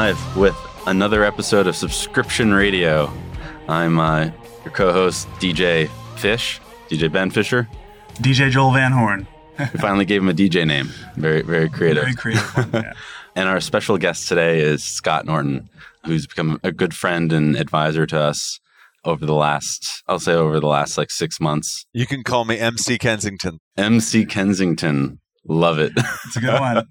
live with another episode of Subscription Radio. I'm your co-host, DJ Fish, DJ Ben Fisher. DJ Joel Van Horn. We finally gave him a DJ name. Very, very creative. Very creative one, yeah. And our special guest today is Scott Norton, who's become a good friend and advisor to us over the last like 6 months. You can call me MC Kensington. MC Kensington. Love it. It's a good one.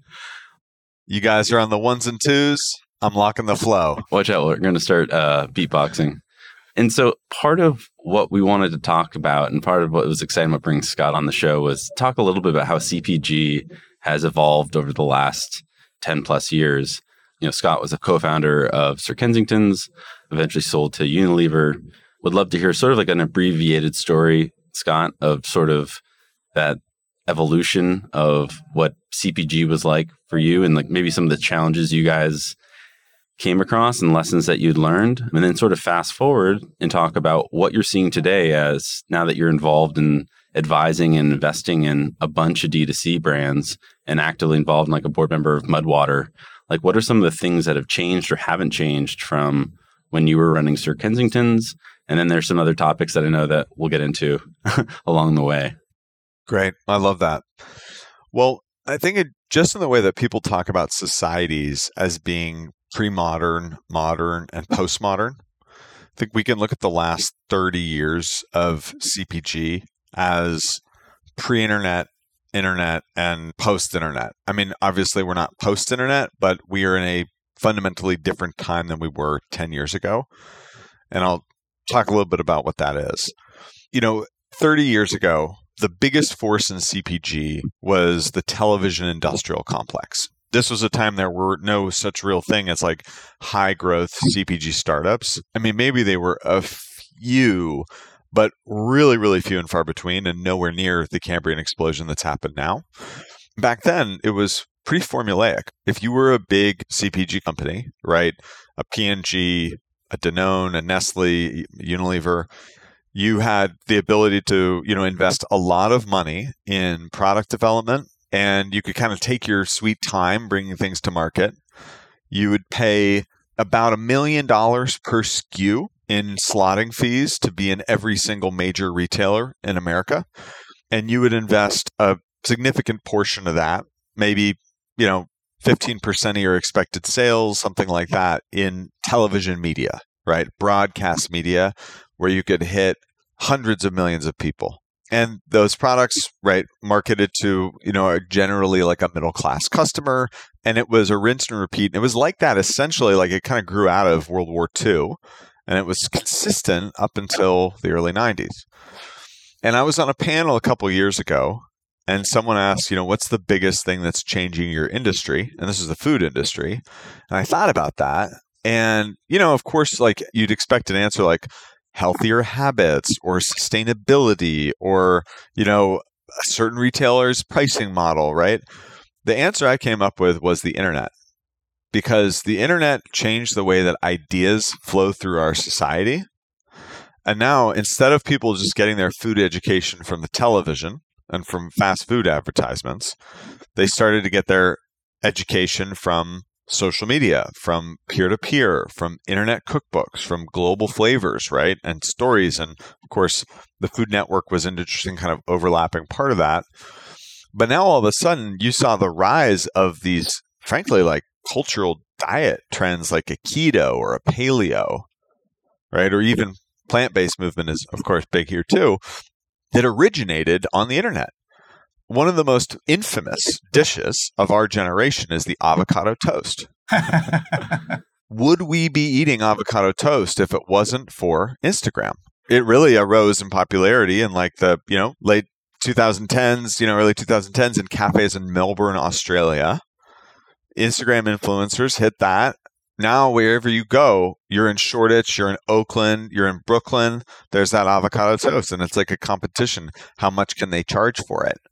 You guys are on the ones and twos. I'm locking the flow. Watch out. We're going to start beatboxing. And so part of what we wanted to talk about and part of what was exciting about bringing Scott on the show was talk a little bit about how CPG has evolved over the last 10 plus years. You know, Scott was a co-founder of Sir Kensington's, eventually sold to Unilever. Would love to hear sort of like an abbreviated story, Scott, of sort of that evolution of what CPG was like for you and like maybe some of the challenges you guys came across and lessons that you'd learned, and then sort of fast forward and talk about what you're seeing today as now that you're involved in advising and investing in a bunch of D2C brands and actively involved in like a board member of Mudwater. Like, what are some of the things that have changed or haven't changed from when you were running Sir Kensington's? And then there's some other topics that I know that we'll get into along the way. Great. I love that. Well, I think just in the way that people talk about societies as being pre-modern, modern, and postmodern, I think we can look at the last 30 years of CPG as pre-internet, internet, and post-internet. I mean, obviously we're not post-internet, but we are in a fundamentally different time than we were 10 years ago. And I'll talk a little bit about what that is. You know, 30 years ago, the biggest force in CPG was the television industrial complex. This was a time there were no such real thing as like high growth CPG startups. I mean, maybe they were a few, but really, really few and far between, and nowhere near the Cambrian explosion that's happened now. Back then, it was pretty formulaic. If you were a big CPG company, right, a P&G, a Danone, a Nestle, Unilever, you had the ability to, invest a lot of money in product development, and you could kind of take your sweet time bringing things to market. You would pay about $1 million per SKU in slotting fees to be in every single major retailer in America. And you would invest a significant portion of that, maybe, 15% of your expected sales, something like that, in television media, right? Broadcast media, where you could hit hundreds of millions of people. And those products, right, marketed to, generally like a middle-class customer. And it was a rinse and repeat. And it was like that, essentially, like it kind of grew out of World War II. And it was consistent up until the early 90s. And I was on a panel a couple years ago, and someone asked, what's the biggest thing that's changing your industry? And this is the food industry. And I thought about that. And, of course, like you'd expect an answer like healthier habits or sustainability or, a certain retailer's pricing model, right? The answer I came up with was the internet. Because the internet changed the way that ideas flow through our society. And now, instead of people just getting their food education from the television and from fast food advertisements, they started to get their education from social media, from peer-to-peer, from internet cookbooks, from global flavors, right? And stories. And of course, the Food Network was an interesting kind of overlapping part of that. But now all of a sudden, you saw the rise of these, frankly, like cultural diet trends like a keto or a paleo, right? Or even plant-based movement is, of course, big here too, that originated on the internet. One of the most infamous dishes of our generation is the avocado toast. Would we be eating avocado toast if it wasn't for Instagram? It really arose in popularity in like the, late 2010s, early 2010s in cafes in Melbourne, Australia. Instagram influencers hit that. Now, wherever you go, you're in Shoreditch, you're in Oakland, you're in Brooklyn, there's that avocado toast. And it's like a competition. How much can they charge for it?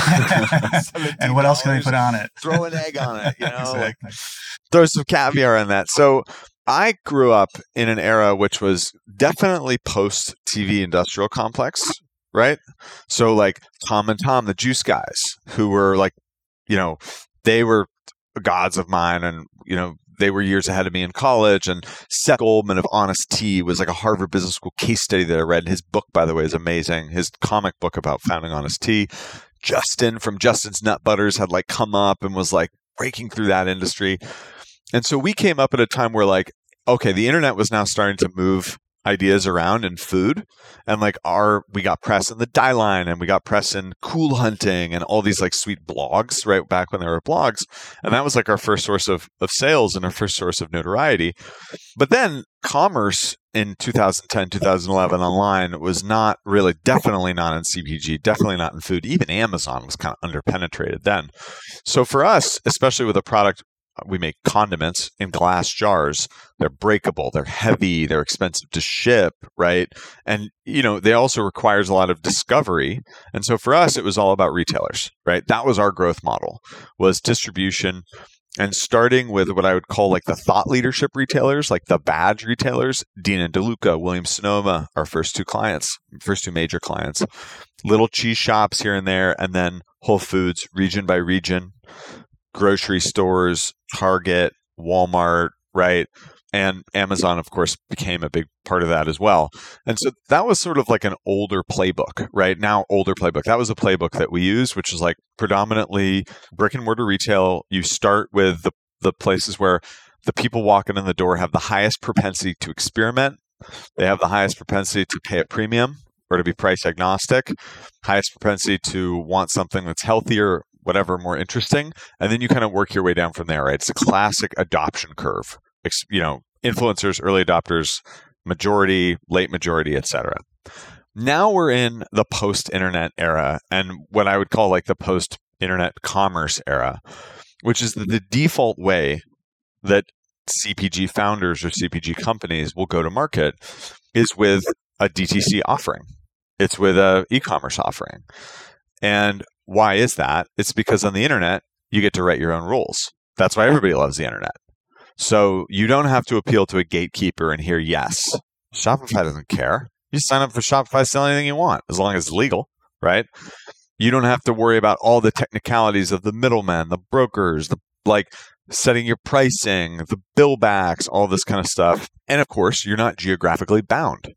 And what else can they put on it? Throw an egg on it, Exactly. Throw some caviar on that. So I grew up in an era which was definitely post-TV industrial complex, right? So like Tom and Tom, the juice guys, who were like, they were gods of mine, and they were years ahead of me in college. And Seth Goldman of Honest Tea was like a Harvard Business School case study that I read. His book, by the way, is amazing. His comic book about founding Honest Tea. Justin from Justin's Nut Butters had like come up and was like breaking through that industry. And so we came up at a time where like, okay, the internet was now starting to move ideas around in food, and like we got press in the Die Line, and we got press in Cool Hunting, and all these like sweet blogs right back when there were blogs, and that was like our first source of sales and our first source of notoriety. But then commerce in 2010, 2011 online was not really, definitely not in CPG, definitely not in food. Even Amazon was kind of underpenetrated then. So for us, especially with a product, we make condiments in glass jars. They're breakable, they're heavy, they're expensive to ship, right? And, they also requires a lot of discovery. And so for us, it was all about retailers, right? That was our growth model, was distribution, and starting with what I would call like the thought leadership retailers, like the badge retailers, Dean and DeLuca, Williams-Sonoma, our first two major clients, little cheese shops here and there, and then Whole Foods, region by region, grocery stores, Target, Walmart, right? And Amazon, of course, became a big part of that as well. And so that was sort of like an older playbook, right? Now, older playbook. That was a playbook that we used, which is like predominantly brick and mortar retail. You start with the places where the people walking in the door have the highest propensity to experiment. They have the highest propensity to pay a premium or to be price agnostic, highest propensity to want something that's healthier, whatever, more interesting. And then you kind of work your way down from there, right? It's a classic adoption curve. Influencers, early adopters, majority, late majority, etc. Now we're in the post-internet era, and what I would call like the post-internet commerce era, which is the default way that CPG founders or CPG companies will go to market is with a DTC offering. It's with a e-commerce offering. And why is that? It's because on the internet, you get to write your own rules. That's why everybody loves the internet. So you don't have to appeal to a gatekeeper and hear yes. Shopify doesn't care. You sign up for Shopify, sell anything you want, as long as it's legal, right? You don't have to worry about all the technicalities of the middlemen, the brokers, like setting your pricing, the bill backs, all this kind of stuff. And of course, you're not geographically bound.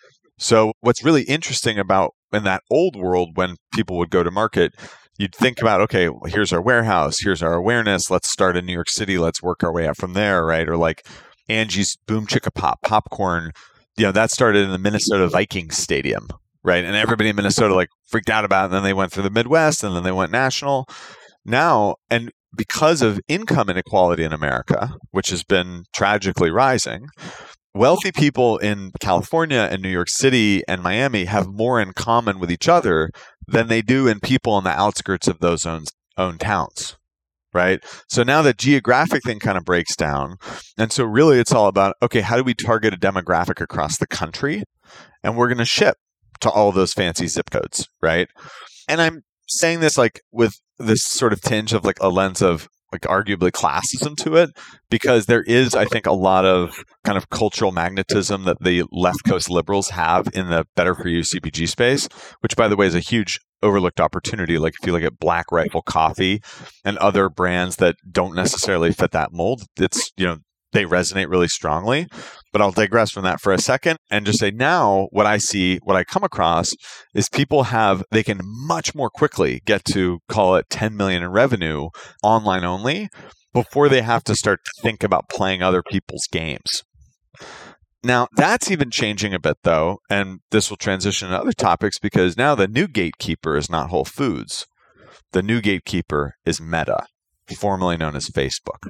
So what's really interesting about in that old world, when people would go to market, you'd think about, okay, well, here's our warehouse, here's our awareness. Let's start in New York City. Let's work our way up from there, right? Or like Angie's Boom Chicka Pop popcorn, that started in the Minnesota Vikings stadium, right? And everybody in Minnesota like freaked out about it. And then they went through the Midwest, and then they went national. Now, and because of income inequality in America, which has been tragically rising, wealthy people in California and New York City and Miami have more in common with each other than they do in people on the outskirts of those own towns, right? So now the geographic thing kind of breaks down. And so really it's all about, okay, how do we target a demographic across the country? And we're going to ship to all those fancy zip codes, right? And I'm saying this like with this sort of tinge of like a lens of like arguably classism to it, because there is, I think, a lot of kind of cultural magnetism that the left coast liberals have in the better for you CPG space, which by the way is a huge overlooked opportunity. Like if you look at Black Rifle Coffee and other brands that don't necessarily fit that mold, it's, they resonate really strongly. But I'll digress from that for a second and just say now what I come across is they can much more quickly get to, call it 10 million in revenue online only before they have to start to think about playing other people's games. Now, that's even changing a bit though, and this will transition to other topics because now the new gatekeeper is not Whole Foods. The new gatekeeper is Meta, formerly known as Facebook.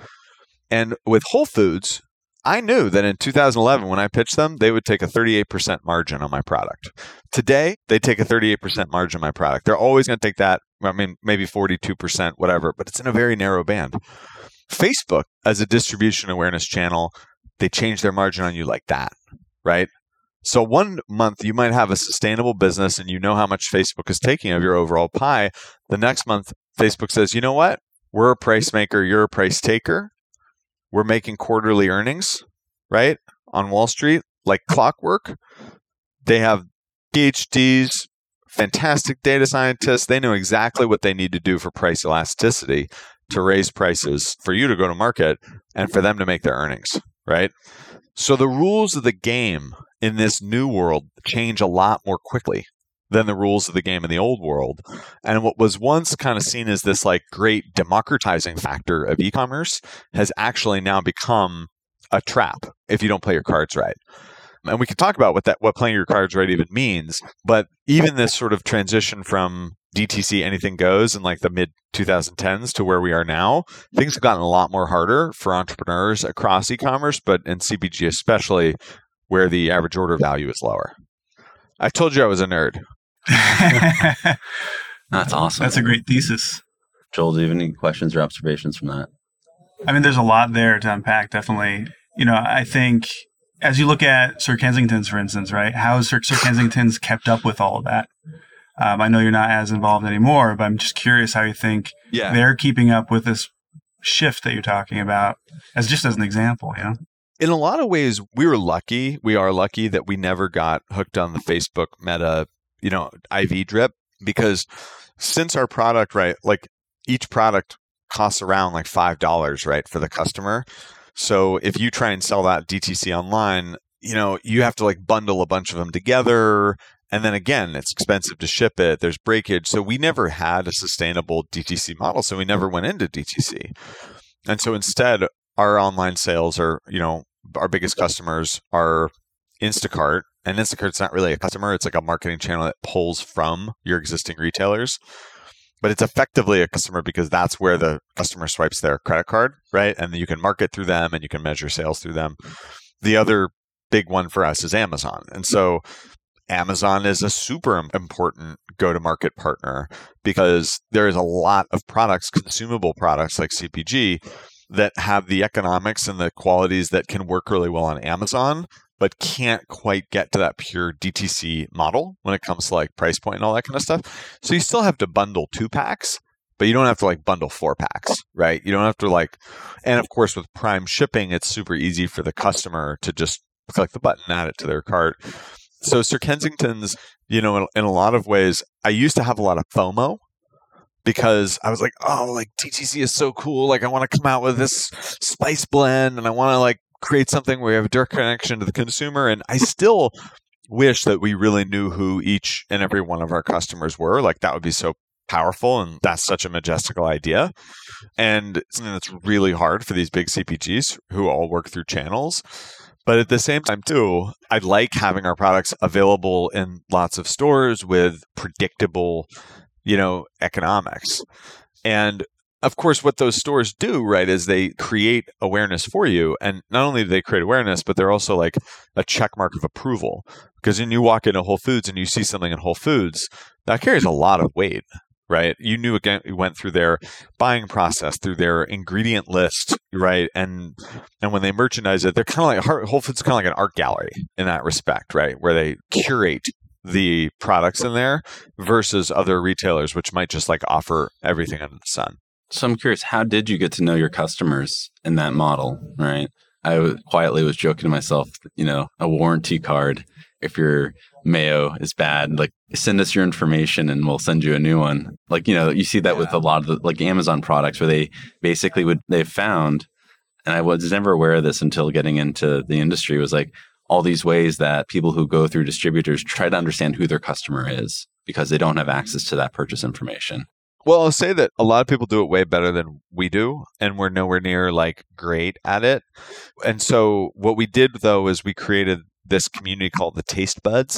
And with Whole Foods, I knew that in 2011, when I pitched them, they would take a 38% margin on my product. Today, they take a 38% margin on my product. They're always going to take that, maybe 42%, whatever, but it's in a very narrow band. Facebook, as a distribution awareness channel, they change their margin on you like that, right? So one month, you might have a sustainable business and you know how much Facebook is taking of your overall pie. The next month, Facebook says, you know what? We're a price maker, you're a price taker. We're making quarterly earnings, right? On Wall Street, like clockwork. They have PhDs, fantastic data scientists. They know exactly what they need to do for price elasticity. to raise prices for you to go to market and for them to make their earnings, right? So the rules of the game in this new world change a lot more quickly than the rules of the game in the old world. And what was once kind of seen as this like great democratizing factor of e-commerce has actually now become a trap if you don't play your cards right. And we can talk about what playing your cards right even means, but even this sort of transition from DTC anything goes in like the mid 2010s to where we are now, things have gotten a lot more harder for entrepreneurs across e-commerce, but in CPG especially, where the average order value is lower. I told you I was a nerd. That's awesome. That's a great thesis. Joel, do you have any questions or observations from that? I mean, there's a lot there to unpack, definitely. I think as you look at Sir Kensington's, for instance, right? How has Sir Kensington's kept up with all of that? I know you're not as involved anymore, but I'm just curious how you think they're keeping up with this shift that you're talking about, as an example, In a lot of ways, we are lucky that we never got hooked on the Facebook Meta, IV drip, because since our product, right, like each product costs around like $5, right, for the customer. So if you try and sell that DTC online, you have to like bundle a bunch of them together. And then again, it's expensive to ship it. There's breakage. So we never had a sustainable DTC model. So we never went into DTC. And so instead, our online sales are, our biggest customers are Instacart. And Instacart's not really a customer. It's like a marketing channel that pulls from your existing retailers. But it's effectively a customer because that's where the customer swipes their credit card, right? And then you can market through them and you can measure sales through them. The other big one for us is Amazon. And so Amazon is a super important go-to-market partner because there is a lot of products, consumable products like CPG, that have the economics and the qualities that can work really well on Amazon, but can't quite get to that pure DTC model when it comes to like price point and all that kind of stuff. So you still have to bundle 2-packs, but you don't have to like bundle 4-packs, right? You don't have to like, and of course with Prime shipping, it's super easy for the customer to just click the button, add it to their cart. So Sir Kensington's, in a lot of ways, I used to have a lot of FOMO because I was like, oh, like DTC is so cool. Like I want to come out with this spice blend and I want to like create something where we have a direct connection to the consumer. And I still wish that we really knew who each and every one of our customers were. Like that would be so powerful. And that's such a majestical idea. And something that's really hard for these big CPGs who all work through channels. But at the same time, too, I like having our products available in lots of stores with predictable, economics. And of course, what those stores do, right, is they create awareness for you. And not only do they create awareness, but they're also like a check mark of approval. Because when you walk into Whole Foods and you see something in Whole Foods, that carries a lot of weight, right? You knew again, you went through their buying process, through their ingredient list, right? And when they merchandise it, they're kind of like Whole Foods is kind of like an art gallery in that respect, right? Where they curate the products in there versus other retailers, which might just like offer everything under the sun. So I'm curious, how did you get to know your customers in that model, right? I quietly was joking to myself, a warranty card. If your mayo is bad, like send us your information and we'll send you a new one. Like, you see that with a lot of the like Amazon products where they basically they've found, and I was never aware of this until getting into the industry, was like all these ways that people who go through distributors try to understand who their customer is because they don't have access to that purchase information. Well, I'll say that a lot of people do it way better than we do, and we're nowhere near like great at it. And so what we did though is we created this community called the Taste Buds.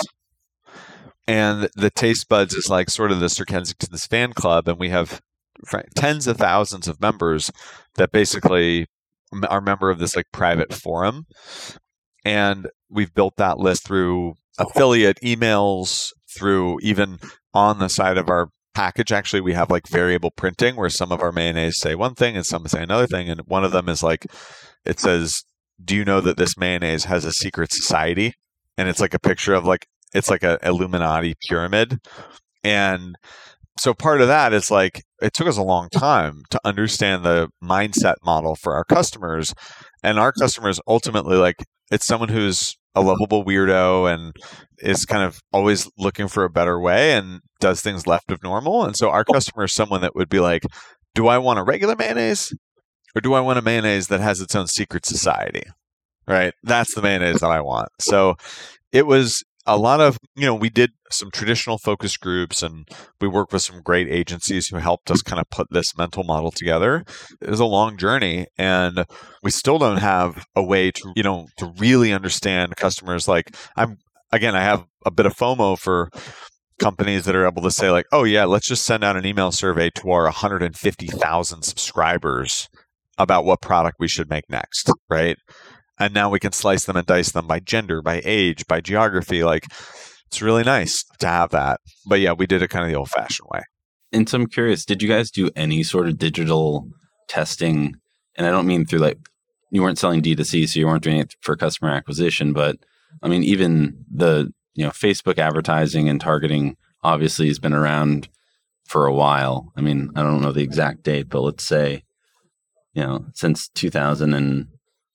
And the Taste Buds is like sort of the Sir Kensington's fan club, and we have tens of thousands of members that basically are member of this like private forum. And we've built that list through affiliate emails, through even on the side of our package. Actually, we have like variable printing where some of our mayonnaise say one thing and some say another thing. And one of them is like, it says, do you know that this mayonnaise has a secret society? And it's like a picture of like, it's like a Illuminati pyramid. And so part of that is like, it took us a long time to understand the mindset model for our customers. And our customers ultimately, like, it's someone who's a lovable weirdo and is kind of always looking for a better way and does things left of normal. And so our customer is someone that would be like, do I want a regular mayonnaise or do I want a mayonnaise that has its own secret society? Right? That's the mayonnaise that I want. So it was a lot of, we did some traditional focus groups and we worked with some great agencies who helped us kind of put this mental model together. It was a long journey and we still don't have a way to, to really understand customers. Like I have a bit of FOMO for companies that are able to say like, oh yeah, let's just send out an email survey to our 150,000 subscribers about what product we should make next. Right. And now we can slice them and dice them by gender, by age, by geography. Like, it's really nice to have that. But yeah, we did it kind of the old-fashioned way. And so I'm curious, did you guys do any sort of digital testing? And I don't mean through you weren't selling D2C, so you weren't doing it for customer acquisition. But I mean, even the Facebook advertising and targeting obviously has been around for a while. I mean, I don't know the exact date, but let's say, since 2012.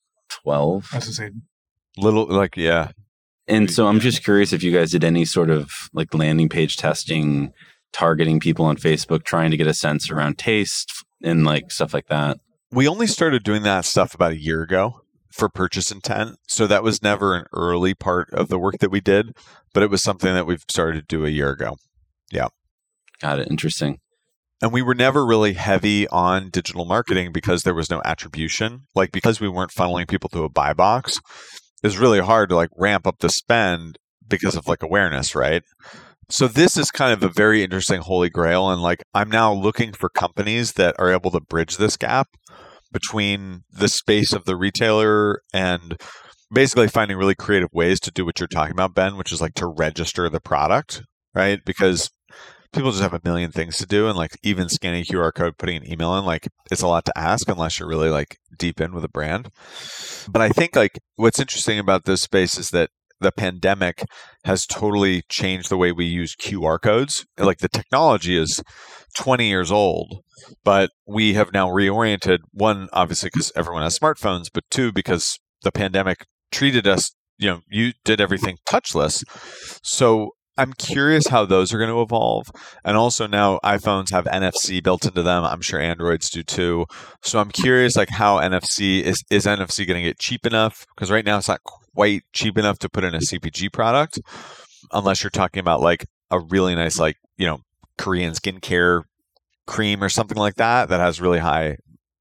I was going to say. Yeah. And so I'm just curious if you guys did any sort of landing page testing, targeting people on Facebook, trying to get a sense around taste and stuff like that. We only started doing that stuff about a year ago for purchase intent. So that was never an early part of the work that we did, but it was something that we've started to do a year ago. Yeah. Got it. Interesting. And we were never really heavy on digital marketing because there was no attribution. Because we weren't funneling people to a buy box, it's really hard to ramp up the spend because of awareness, right? So this is kind of a very interesting holy grail. And I'm now looking for companies that are able to bridge this gap between the space of the retailer and basically finding really creative ways to do what you're talking about, Ben, which is to register the product, right? Because people just have a million things to do, and even scanning a QR code, putting an email in, it's a lot to ask unless you're really deep in with a brand. But I think what's interesting about this space is that the pandemic has totally changed the way we use QR codes. The technology is 20 years old, but we have now reoriented, one, obviously because everyone has smartphones, but two, because the pandemic treated us, you did everything touchless. So I'm curious how those are going to evolve. And also now iPhones have NFC built into them. I'm sure Androids do too. So I'm curious how NFC is NFC going to get cheap enough? Because right now it's not quite cheap enough to put in a CPG product, unless you're talking about a really nice Korean skincare cream or something like that has really high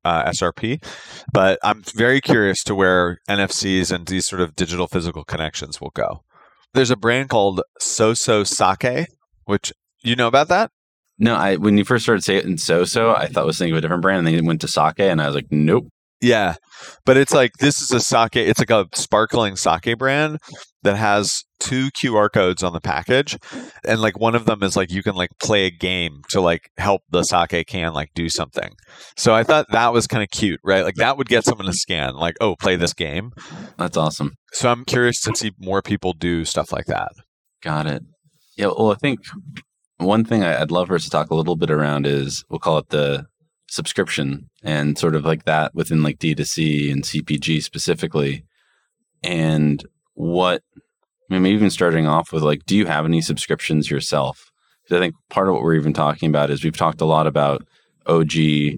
SRP. But I'm very curious to where NFCs and these sort of digital physical connections will go. There's a brand called Soso Sake, which you know about that? No, when you first started saying it in Soso, I thought I was thinking of a different brand, and then it went to sake, and I was like, nope. Yeah, but it's this is a sake. It's a sparkling sake brand that has 2 QR codes on the package, and one of them is you can play a game to help the sake can do something. So I thought that was kind of cute, right? That would get someone to scan, oh, play this game. That's awesome. So I'm curious to see more people do stuff like that. Got it. Yeah. Well, I think one thing I'd love for us to talk a little bit around is we'll call it the subscription and sort of that within D2C and CPG specifically. And maybe even starting off with do you have any subscriptions yourself? Because I think part of what we're even talking about is we've talked a lot about OG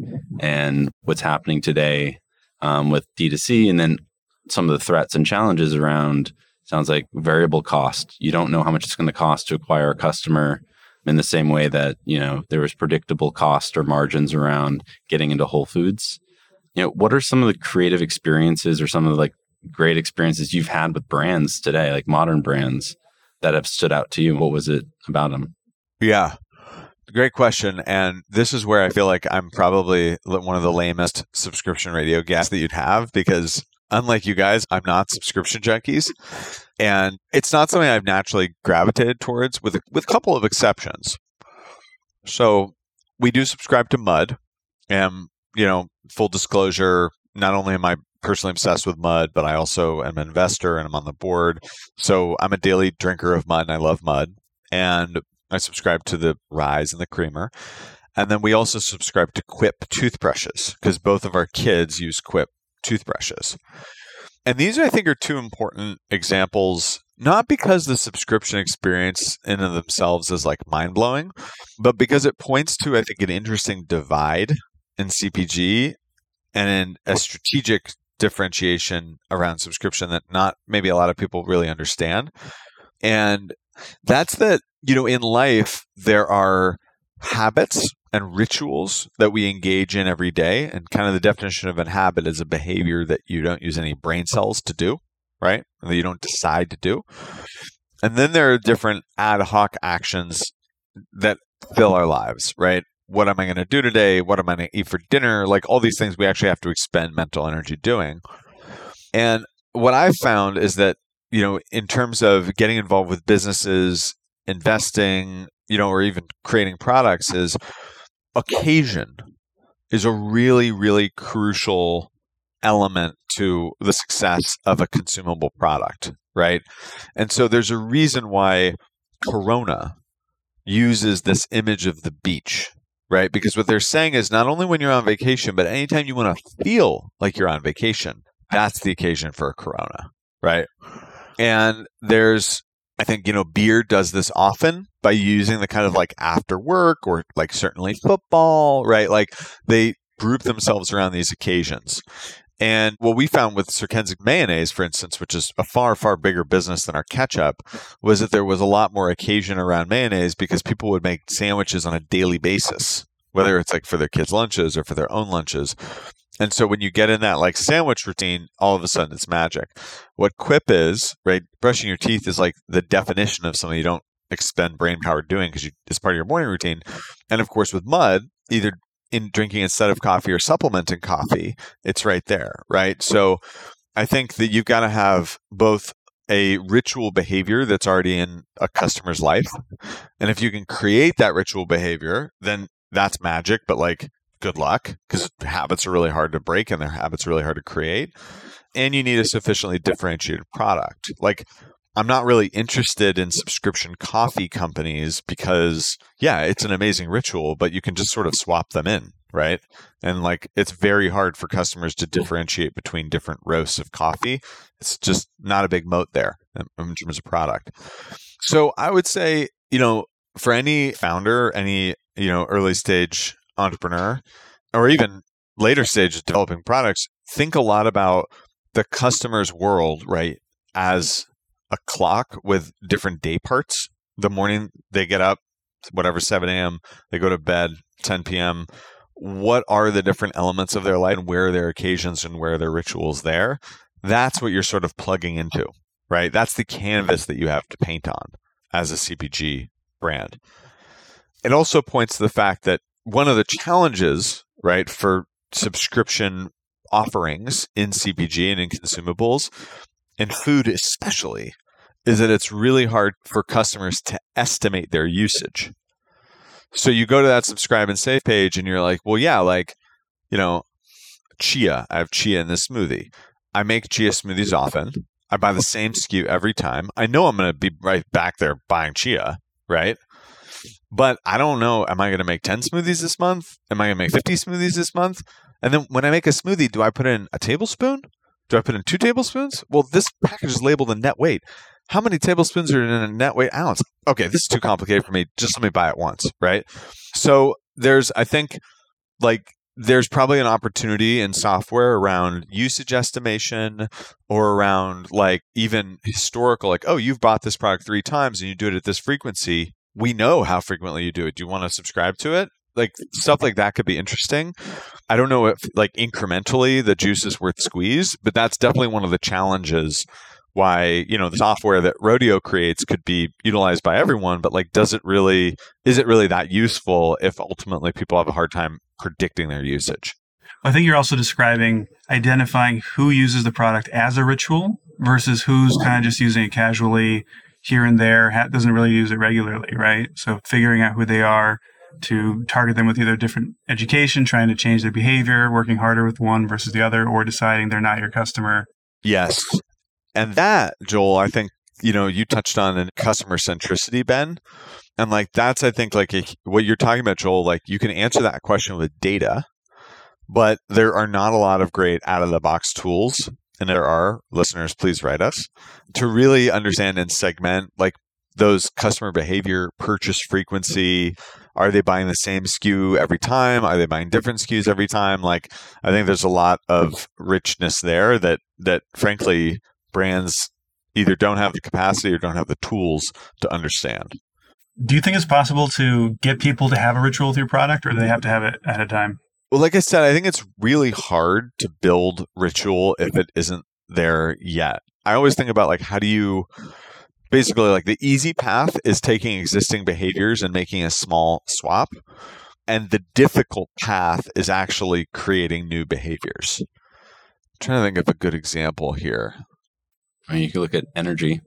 and what's happening today with D2C, and then some of the threats and challenges around, sounds like variable cost. You don't know how much it's going to cost to acquire a customer in the same way that, there was predictable cost or margins around getting into Whole Foods. What are some of the creative experiences or some of the great experiences you've had with brands today, modern brands that have stood out to you? What was it about them? Yeah, great question. And this is where I feel I'm probably one of the lamest subscription radio guests that you'd have, because unlike you guys, I'm not subscription junkies. And it's not something I've naturally gravitated towards, with a couple of exceptions. So we do subscribe to Mud. And, full disclosure, not only am I personally obsessed with Mud, but I also am an investor and I'm on the board. So I'm a daily drinker of Mud and I love Mud. And I subscribe to the Rise and the Creamer. And then we also subscribe to Quip toothbrushes because both of our kids use Quip toothbrushes. And these, I think, are 2 important examples, not because the subscription experience in and of themselves is mind-blowing, but because it points to, I think, an interesting divide in CPG and in a strategic differentiation around subscription that not maybe a lot of people really understand. And that's that, in life, there are habits and rituals that we engage in every day. And kind of the definition of a habit is a behavior that you don't use any brain cells to do, right? That you don't decide to do. And then there are different ad hoc actions that fill our lives, right? What am I going to do today? What am I going to eat for dinner? Like all these things we actually have to expend mental energy doing. And what I've found is that, in terms of getting involved with businesses, investing, or even creating products, is occasion is a really, really crucial element to the success of a consumable product, right? And so there's a reason why Corona uses this image of the beach, right? Because what they're saying is not only when you're on vacation, but anytime you want to feel like you're on vacation, that's the occasion for a Corona, right? And I think, beer does this often by using the kind of like after work or like certainly football, right? Like they group themselves around these occasions. And what we found with Sir Kensington mayonnaise, for instance, which is a far, far bigger business than our ketchup, was that there was a lot more occasion around mayonnaise because people would make sandwiches on a daily basis, whether it's like for their kids' lunches or for their own lunches. And so when you get in that like sandwich routine, all of a sudden it's magic. What Quip is, right? Brushing your teeth is like the definition of something you don't expend brain power doing because it's part of your morning routine. And of course with Mud, either in drinking instead of coffee or supplementing coffee, it's right there, right? So I think that you've got to have both a ritual behavior that's already in a customer's life. And if you can create that ritual behavior, then that's magic, but like good luck because habits are really hard to break and their habits are really hard to create. And you need a sufficiently differentiated product. Like I'm not really interested in subscription coffee companies because, yeah, it's an amazing ritual, but you can just sort of swap them in, right? And like it's very hard for customers to differentiate between different roasts of coffee. It's just not a big moat there in terms of product. So I would say, for any founder, any, early stage entrepreneur, or even later stage developing products, think a lot about the customer's world, right, as a clock with different day parts. The morning they get up, whatever, 7 a.m., they go to bed, 10 p.m. What are the different elements of their life and where are their occasions and where are their rituals there? That's what you're sort of plugging into, right? That's the canvas that you have to paint on as a CPG brand. It also points to the fact that one of the challenges, right, for subscription offerings in CPG and in consumables, and food especially, is that it's really hard for customers to estimate their usage. So you go to that subscribe and save page and you're like, well, yeah, like, chia. I have chia in this smoothie. I make chia smoothies often. I buy the same SKU every time. I know I'm going to be right back there buying chia, right? But I don't know, am I going to make 10 smoothies this month? Am I going to make 50 smoothies this month? And then when I make a smoothie, do I put in a tablespoon? Do I put in 2 tablespoons? Well, this package is labeled in net weight. How many tablespoons are in a net weight ounce? Okay, this is too complicated for me. Just let me buy it once, right? So I think, there's probably an opportunity in software around usage estimation or around even historical, oh, you've bought this product 3 times and you do it at this frequency. We know how frequently you do it. Do you want to subscribe to it? Stuff like that could be interesting. I don't know if incrementally the juice is worth squeeze, but that's definitely one of the challenges why, the software that Rodeo creates could be utilized by everyone, but is it really that useful if ultimately people have a hard time predicting their usage? I think you're also describing identifying who uses the product as a ritual versus who's kind of just using it casually here and there, doesn't really use it regularly, right? So figuring out who they are to target them with either different education, trying to change their behavior, working harder with one versus the other, or deciding they're not your customer. Yes. And that, Joel, I think, you touched on in customer centricity, Ben. And that's, I think, what you're talking about, Joel, you can answer that question with data, but there are not a lot of great out-of-the-box tools. And there are, listeners, please write us, to really understand and segment those customer behavior, purchase frequency, Are they buying the same SKU every time? Are they buying different SKUs every time? Like, I think there's a lot of richness there that frankly brands either don't have the capacity or don't have the tools to understand. Do you think it's possible to get people to have a ritual with your product, or do they have to have it ahead of time? Well, like I said, I think it's really hard to build ritual if it isn't there yet. I always think about like, how do you basically, like, the easy path is taking existing behaviors and making a small swap. And the difficult path is actually creating new behaviors. I'm trying to think of a good example here. I mean, you could look at energy,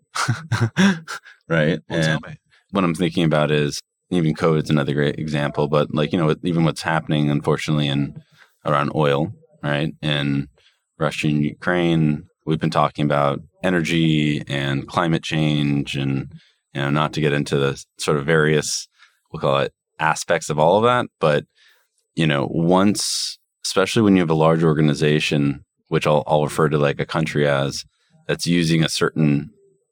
right? Well, tell me. What I'm thinking about is even COVID's another great example, but like, even what's happening, unfortunately, around oil, right? In Russia and Ukraine, we've been talking about energy and climate change and, not to get into the sort of various, we'll call it aspects of all of that. But, once, especially when you have a large organization, which I'll refer to like a country as, that's using a certain,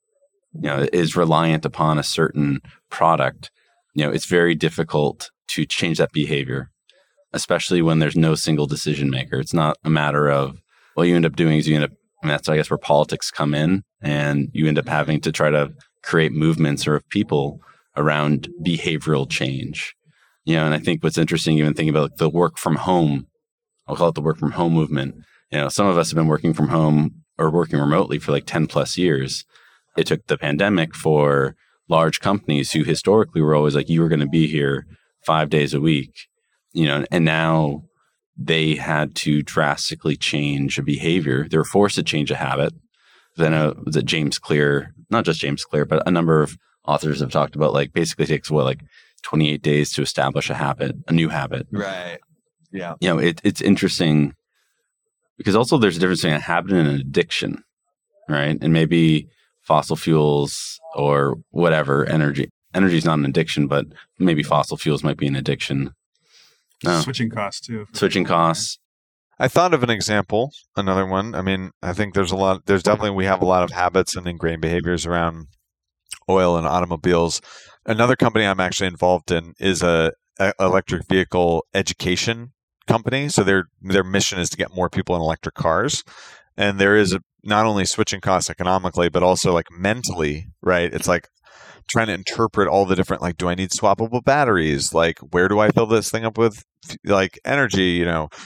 is reliant upon a certain product, it's very difficult to change that behavior, especially when there's no single decision maker. It's not a matter of, what you end up doing is that's, I guess, where politics come in, and you end up having to try to create movements or of people around behavioral change. And I think what's interesting, even thinking about like the work from home, I'll call it the work from home movement. Some of us have been working from home or working remotely for like 10 plus years. It took the pandemic for large companies who historically were always like, you were going to be here 5 days a week, and now they had to drastically change a behavior. They were forced to change a habit. Then was it James Clear, not just James Clear, but a number of authors have talked about like basically takes 28 days to establish a new habit. Right. Yeah. It's interesting because also there's a difference between a habit and an addiction, right? And maybe fossil fuels or whatever, energy is not an addiction, but maybe fossil fuels might be an addiction. No. Switching costs too. Switching costs. I thought of an example, another one. I mean, I think we have a lot of habits and ingrained behaviors around oil and automobiles. Another company I'm actually involved in is a electric vehicle education company. So their mission is to get more people in electric cars. And there is not only switching costs economically, but also like mentally, right? It's like trying to interpret all the different, like, do I need swappable batteries? Like, where do I fill this thing up with, like, energy?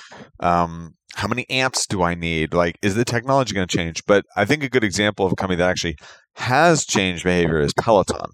How many amps do I need? Like, is the technology going to change? But I think a good example of a company that actually has changed behavior is Peloton.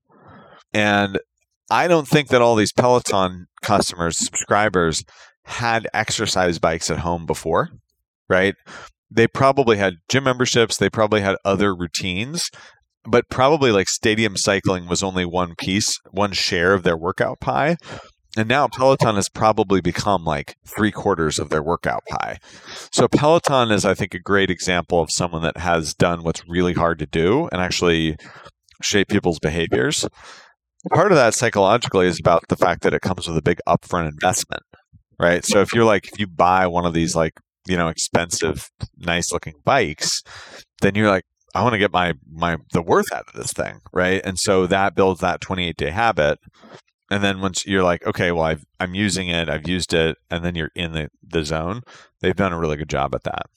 And I don't think that all these Peloton customers, subscribers, had exercise bikes at home before, right? They probably had gym memberships. They probably had other routines. But probably like stadium cycling was only one share of their workout pie. And now Peloton has probably become like 3/4 of their workout pie. So Peloton is, I think, a great example of someone that has done what's really hard to do and actually shape people's behaviors. Part of that psychologically is about the fact that it comes with a big upfront investment, right? So if you buy one of these like, expensive, nice looking bikes, then you're like, I want to get the worth out of this thing, right? And so that builds that 28-day habit. And then once you're like, okay, well, I'm using it, I've used it, and then you're in the zone. They've done a really good job at that.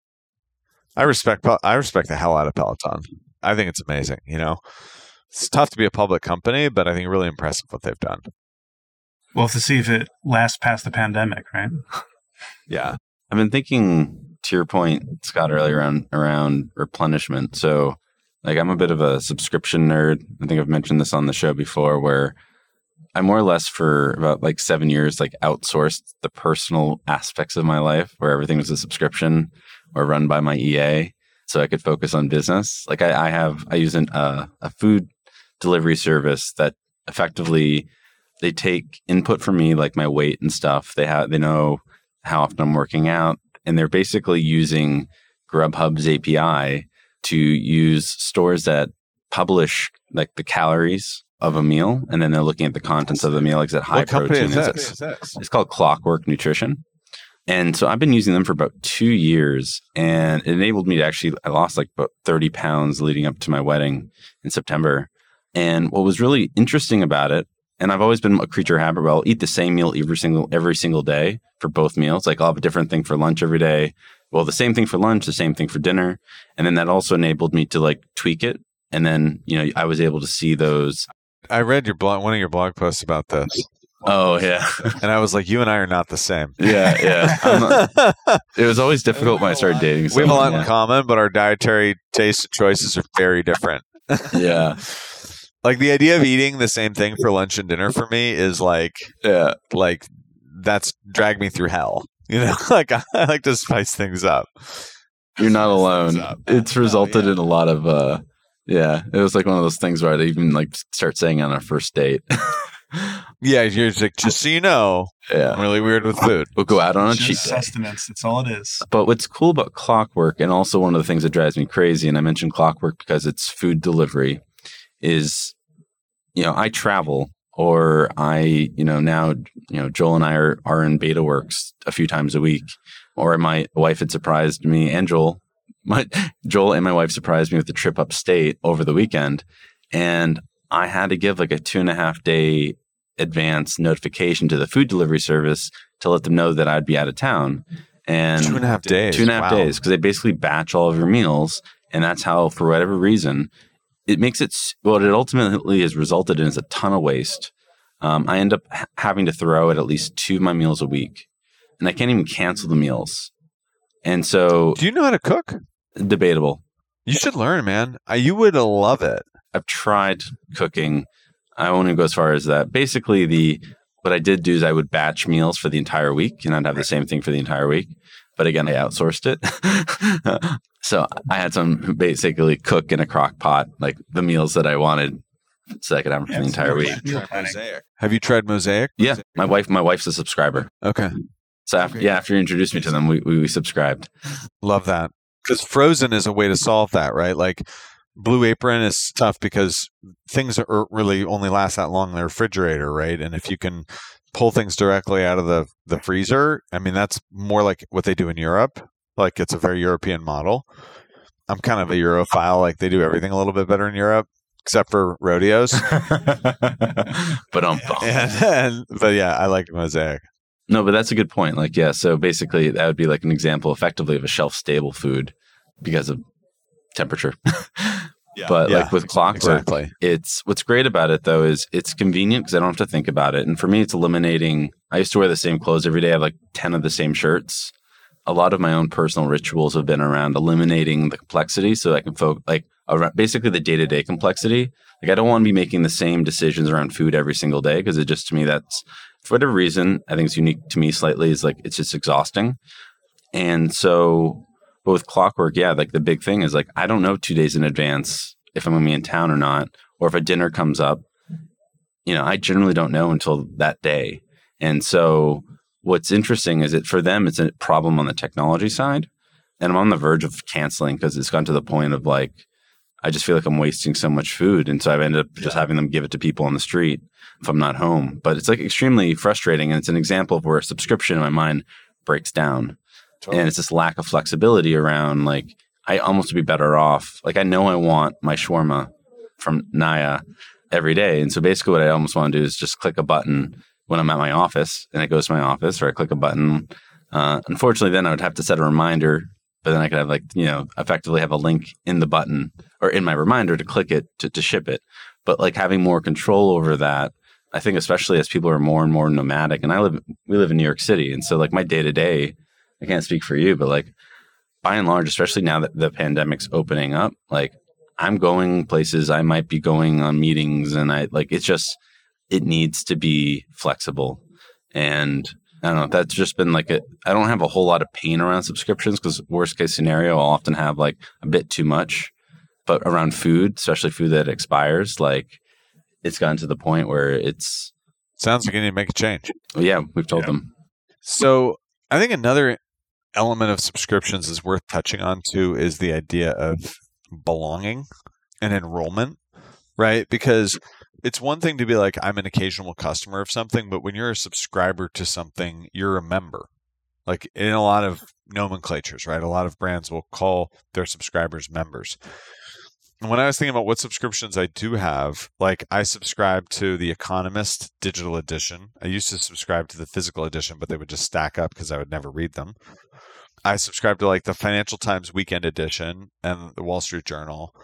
I respect the hell out of Peloton. I think it's amazing. It's tough to be a public company, but I think really impressive what they've done. We'll have to see if it lasts past the pandemic, right? Yeah. I've been thinking, to your point, Scott, earlier around replenishment. So, like, I'm a bit of a subscription nerd. I think I've mentioned this on the show before, where I more or less for about like 7 years, like outsourced the personal aspects of my life, where everything was a subscription or run by my EA, so I could focus on business. Like I use a food delivery service that effectively they take input from me, like my weight and stuff. They know how often I'm working out. And they're basically using Grubhub's API to use stores that publish like the calories of a meal, and then they're looking at the contents of the meal. Like, is it high protein? It's called Clockwork Nutrition. And so I've been using them for about 2 years, and it enabled me to I lost like about 30 pounds leading up to my wedding in September. And what was really interesting about it And I've always been a creature of habit where I'll eat the same meal every single day for both meals. Like I'll have a different thing for lunch every day. Well, the same thing for lunch, the same thing for dinner. And then that also enabled me to like tweak it. And then, I was able to see those. I read one of your blog posts about this. Oh, yeah. And I was like, you and I are not the same. Yeah. It was always difficult when I started dating. We have a lot in common, but our dietary tastes and choices are very different. Yeah. Like the idea of eating the same thing for lunch and dinner for me is like that's dragged me through hell. Like I like to spice things up. You're not alone. It's resulted in a lot of, it was like one of those things where I'd even like start saying on our first date. Yeah, you're like, just so you know, I'm really weird with food. We'll go out on a Just cheat day. sustenance. That's all it is. But what's cool about Clockwork, and also one of the things that drives me crazy, and I mentioned Clockwork because it's food delivery, is, I travel, or now, Joel and I are in BetaWorks a few times a week, or my wife had surprised me, and Joel and my wife surprised me with a trip upstate over the weekend, and I had to give like a 2.5 day advance notification to the food delivery service to let them know that I'd be out of town. And 2.5 days. 2.5 days, because they basically batch all of your meals. And that's how, for whatever reason, it makes it, what it ultimately has resulted in is a ton of waste. I end up having to throw at least 2 of my meals a week. And I can't even cancel the meals. And so... Do you know how to cook? Debatable. You should learn, man. You would love it. I've tried cooking. I won't even go as far as that. Basically, what I did do is I would batch meals for the entire week, and I'd have the same thing for the entire week. But again, I outsourced it. So I had some who basically cook in a crock pot, like the meals that I wanted, so I could have them for the entire week. Have you tried Mosaic? Yeah, my wife's a subscriber. Okay. So after you introduced me to them, we subscribed. Love that. Because frozen is a way to solve that, right? Like Blue Apron is tough because things are really only last that long in the refrigerator, right? And if you can pull things directly out of the freezer, I mean, that's more like what they do in Europe. Like it's a very European model. I'm kind of a Europhile. Like they do everything a little bit better in Europe, except for rodeos. But yeah, I like Mosaic. No, but that's a good point. Like, yeah, so basically that would be like an example effectively of a shelf-stable food because of temperature. But like with Clockwork, it's what's great about it though is it's convenient because I don't have to think about it. And for me, it's eliminating. I used to wear the same clothes every day. I have like 10 of the same shirts. A lot of my own personal rituals have been around eliminating the complexity, so I can focus like around basically the day-to-day complexity. Like I don't want to be making the same decisions around food every single day because it just to me that's for whatever reason I think it's unique to me slightly. Is like it's just exhausting, and so. But with Clockwork, yeah, like the big thing is like, I don't know 2 days in advance if I'm going to be in town or not, or if a dinner comes up, I generally don't know until that day. And so what's interesting is that for them, it's a problem on the technology side. And I'm on the verge of canceling because it's gotten to the point of like, I just feel like I'm wasting so much food. And so I've ended up just having them give it to people on the street if I'm not home. But it's like extremely frustrating. And it's an example of where a subscription in my mind breaks down. Totally. And it's this lack of flexibility around like I almost would be better off. Like I know I want my shawarma from Naya every day. And so basically what I almost want to do is just click a button when I'm at my office and it goes to my office, or I click a button. Unfortunately, then I would have to set a reminder, but then I could have like, effectively have a link in the button or in my reminder to click it to ship it. But like having more control over that, I think especially as people are more and more nomadic, and we live in New York City. And so like my day to day, I can't speak for you, but like by and large, especially now that the pandemic's opening up, like I'm going places, I might be going on meetings, and it needs to be flexible. And I don't know, that's just been like I don't have a whole lot of pain around subscriptions because worst case scenario, I'll often have like a bit too much. But around food, especially food that expires, like it's gotten to the point where it's... Sounds like you need to make a change. Well, yeah, we've told them. So I think another element of subscriptions is worth touching on too is the idea of belonging and enrollment, right? Because it's one thing to be like, I'm an occasional customer of something, but when you're a subscriber to something, you're a member. Like in a lot of nomenclatures, right? A lot of brands will call their subscribers members. when I was thinking about what subscriptions I do have, like I subscribe to the Economist digital edition. I used to subscribe to the physical edition, but they would just stack up because I would never read them. I subscribe to like the Financial Times weekend edition and the Wall Street Journal.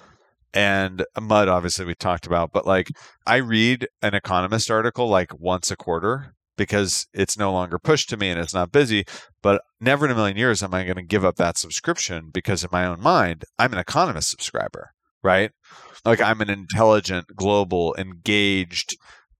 And Mud, obviously, we talked about, but like I read an Economist article like once a quarter because it's no longer pushed to me and it's not busy. But never in a million years am I going to give up that subscription because in my own mind, I'm an Economist subscriber, right? Like I'm an intelligent, global, engaged,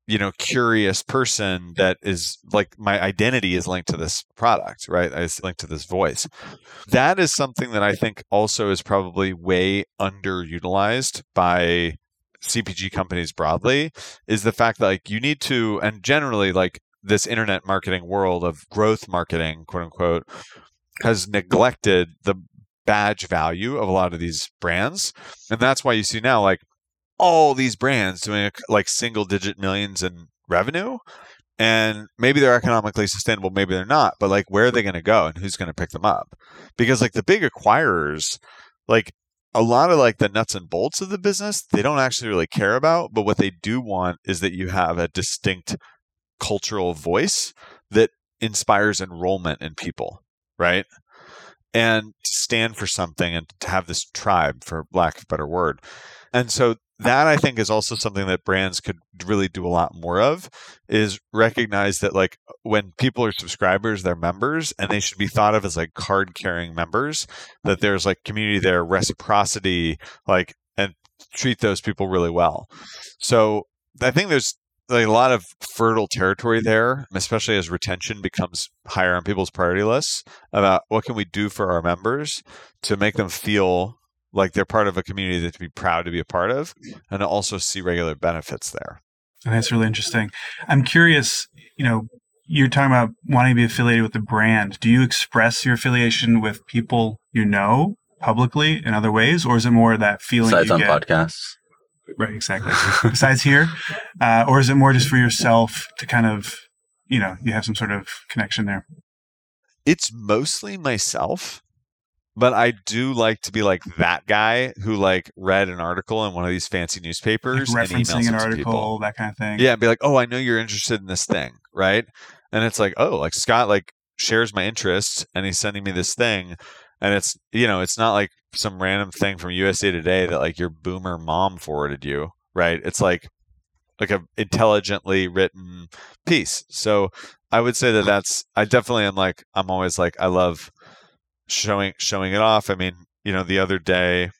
curious person that is like my identity is linked to this product, right? It's linked to this voice. That is something that I think also is probably way underutilized by CPG companies broadly, is the fact that like you need to, and generally like this internet marketing world of growth marketing, quote unquote, has neglected the badge value of a lot of these brands. And that's why you see now like all these brands doing like single digit millions in revenue, and maybe they're economically sustainable, maybe they're not, but like where are they going to go and who's going to pick them up? Because like the big acquirers, like a lot of like the nuts and bolts of the business, they don't actually really care about, but what they do want is that you have a distinct cultural voice that inspires enrollment in people, right? And to stand for something and to have this tribe, for lack of a better word. And so that I think is also something that brands could really do a lot more of, is recognize that like when people are subscribers, they're members, and they should be thought of as like card carrying members, that there's like community there, reciprocity, like, and treat those people really well. So I think there's like a lot of fertile territory there, especially as retention becomes higher on people's priority lists, about what can we do for our members to make them feel like they're part of a community that to be proud to be a part of, and to also see regular benefits there. And that's really interesting. I'm curious, you're talking about wanting to be affiliated with the brand. Do you express your affiliation with people you know publicly in other ways, or is it more that feeling Besides you on get? podcasts? Right, exactly. Besides here, or is it more just for yourself to kind of, you have some sort of connection there? It's mostly myself. But I do like to be like that guy who like read an article in one of these fancy newspapers, Like and emails referencing it an to article, people. that kind of thing. Yeah, and be like, oh, I know you're interested in this thing, right? And it's like, oh, like Scott like shares my interest, and he's sending me this thing, and it's it's not like some random thing from USA Today that like your boomer mom forwarded you, right? It's like a intelligently written piece. So I would say that I definitely am like, I'm always like, I love showing it off. I mean, the other day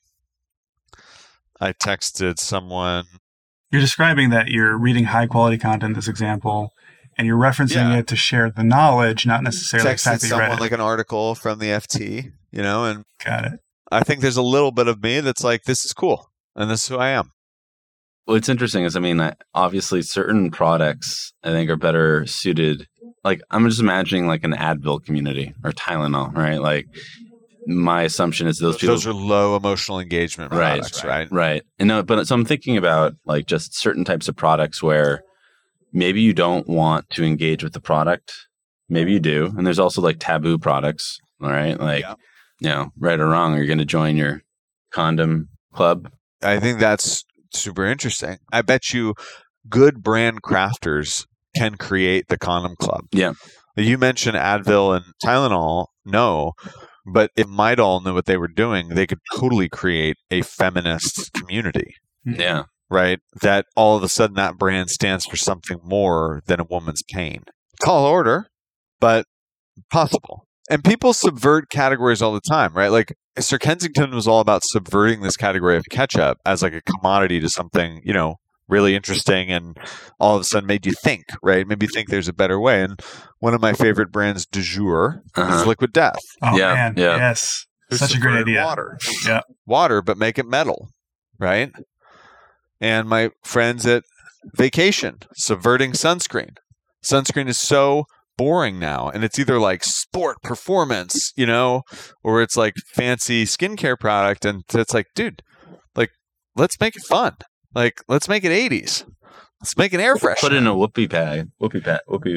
I texted someone. You're describing that you're reading high quality content, this example, and you're referencing it to share the knowledge, not necessarily the fact that you read someone it. like an article from the FT, and Got it. I think there's a little bit of me that's like, this is cool, and this is who I am. What's interesting is, obviously certain products I think are better suited. Like I'm just imagining like an Advil community or Tylenol, right? Like my assumption is those are low emotional engagement products, right? Right. And but so I'm thinking about like just certain types of products where maybe you don't want to engage with the product, maybe you do, and there's also like taboo products, all right? Like right or wrong, are you going to join your condom club? I think that's super interesting. I bet you good brand crafters can create the condom club. Yeah. You mentioned Advil and Tylenol. No, but if Midol knew what they were doing, they could totally create a feminist community. Yeah. Right? That all of a sudden that brand stands for something more than a woman's pain. Tall order, but possible. And people subvert categories all the time, right? Like Sir Kensington was all about subverting this category of ketchup as like a commodity to something, really interesting, and all of a sudden made you think, right? Made you think there's a better way. And one of my favorite brands, du jour, is Liquid Death. Oh, yeah, man. yeah. Yes. Such a great idea. Water. Yeah. Water, but make it metal, right? And my friends at Vacation, subverting sunscreen. Sunscreen is so boring now, and it's either like sport performance, or it's like fancy skincare product, and it's like, dude, like let's make it fun. Like let's make it 80s. Let's make an air freshener. Put in a whoopee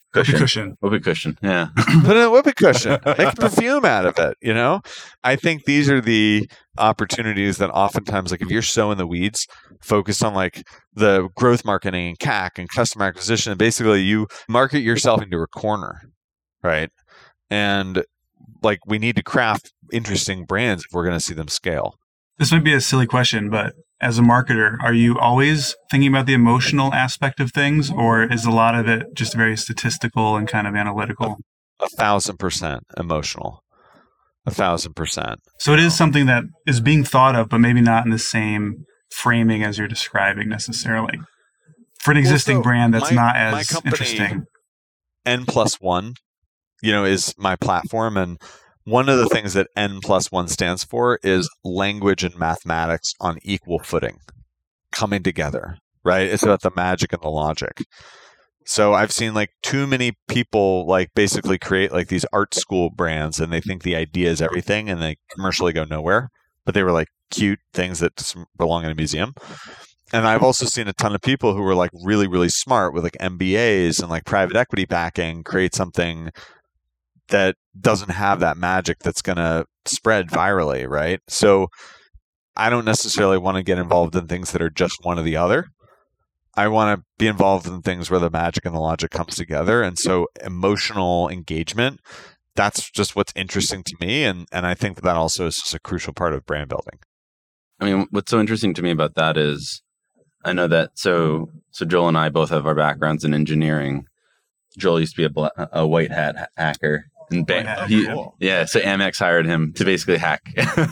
Cushion. Whoopee cushion. Yeah. Put in a whoopee cushion. Make perfume out of it, you know? I think these are the opportunities that oftentimes, like if you're so in the weeds, focused on like the growth marketing and CAC and customer acquisition, basically you market yourself into a corner, right? And like we need to craft interesting brands if we're going to see them scale. This might be a silly question, but as a marketer, are you always thinking about the emotional aspect of things, or is a lot of it just very statistical and kind of analytical? 1,000% emotional. 1,000%. So it is something that is being thought of, but maybe not in the same framing as you're describing necessarily. For an existing brand that's not as interesting. N+1, is my platform. And one of the things that N+1 stands for is language and mathematics on equal footing, coming together, right? It's about the magic and the logic. So I've seen like too many people like basically create like these art school brands, and they think the idea is everything, and they commercially go nowhere, but they were like cute things that just belong in a museum. And I've also seen a ton of people who were like really, really smart with like MBAs and like private equity backing create something that doesn't have that magic that's going to spread virally, right? So I don't necessarily want to get involved in things that are just one or the other. I want to be involved in things where the magic and the logic comes together. And so emotional engagement, that's just what's interesting to me. And I think that also is just a crucial part of brand building. I mean, what's so interesting to me about that is I know that, so Joel and I both have our backgrounds in engineering. Joel used to be a white hat hacker. And so Amex hired him to basically hack.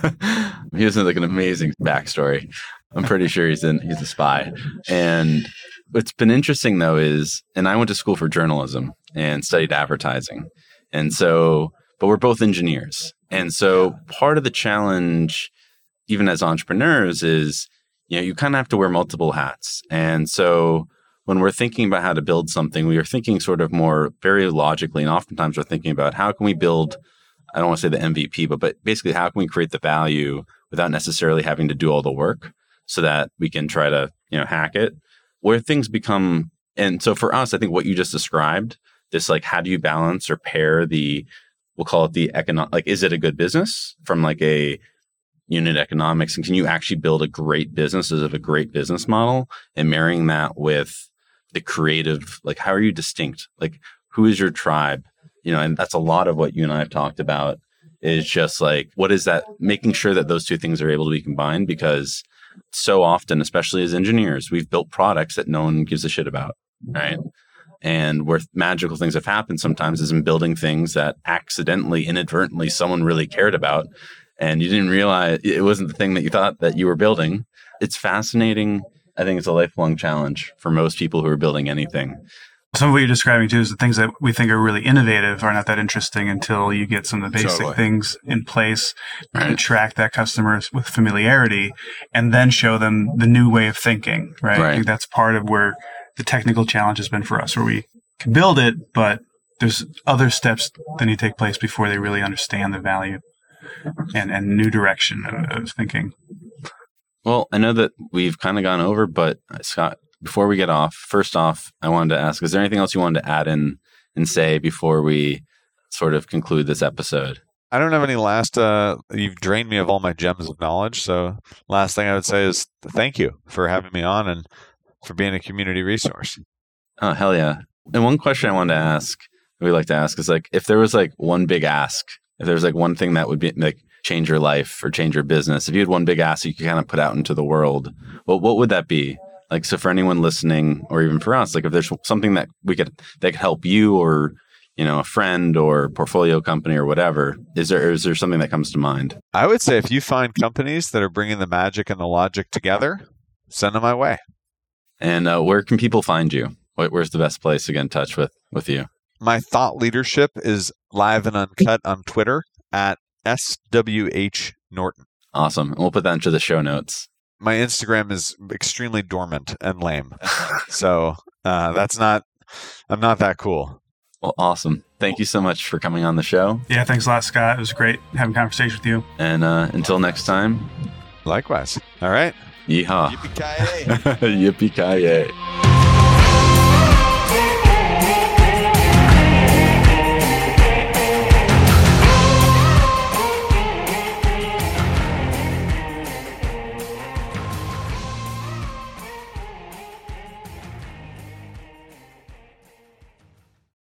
He has like an amazing backstory. I'm pretty sure he's a spy. And what's been interesting though is, and I went to school for journalism and studied advertising. And so, but we're both engineers. And so part of the challenge, even as entrepreneurs, is, you kind of have to wear multiple hats. And so when we're thinking about how to build something, we are thinking sort of more very logically, and oftentimes we're thinking about how can we build, I don't want to say the MVP, but basically how can we create the value without necessarily having to do all the work so that we can try to, hack it. Where things become, and so for us, I think what you just described, this like how do you balance or pair we'll call it the economic, like is it a good business from like a unit economics, and can you actually build a great business as of a great business model, and marrying that with the creative, like how are you distinct? Like who is your tribe? And that's a lot of what you and I have talked about, is just like, what is that, making sure that those two things are able to be combined, because so often, especially as engineers, we've built products that no one gives a shit about, right? And where magical things have happened sometimes is in building things that accidentally, inadvertently, someone really cared about, and you didn't realize it wasn't the thing that you thought that you were building. It's fascinating. I think it's a lifelong challenge for most people who are building anything. Some of what you're describing too is the things that we think are really innovative are not that interesting until you get some of the basic things in place, right, to attract that customer with familiarity, and then show them the new way of thinking, right? I think that's part of where the technical challenge has been for us, where we can build it, but there's other steps that need to take place before they really understand the value and new direction of thinking. Well, I know that we've kind of gone over, but Scott, before we get off, first off, I wanted to ask, is there anything else you wanted to add in and say before we sort of conclude this episode? I don't have any last, you've drained me of all my gems of knowledge. So last thing I would say is thank you for having me on and for being a community resource. Oh, hell yeah. And one question I wanted to ask, we like to ask, is like, if there was like one big ask, if there's like one thing that would be like change your life or change your business, if you had one big ask you could kind of put out into the world, what would that be? Like, so for anyone listening, or even for us, like if there's something that that could help you, or, a friend or portfolio company or whatever, is there something that comes to mind? I would say if you find companies that are bringing the magic and the logic together, send them my way. And where can people find you? Where's the best place to get in touch with you? My thought leadership is live and uncut on Twitter at SWH Norton. Awesome. And we'll put that into the show notes. My Instagram is extremely dormant and lame. So I'm not that cool. Well, awesome. Thank you so much for coming on the show. Yeah, thanks a lot, Scott. It was great having a conversation with you. And until next time. Likewise. All right. Yeehaw. Yippee-ki-yay. Yippee-ki-yay.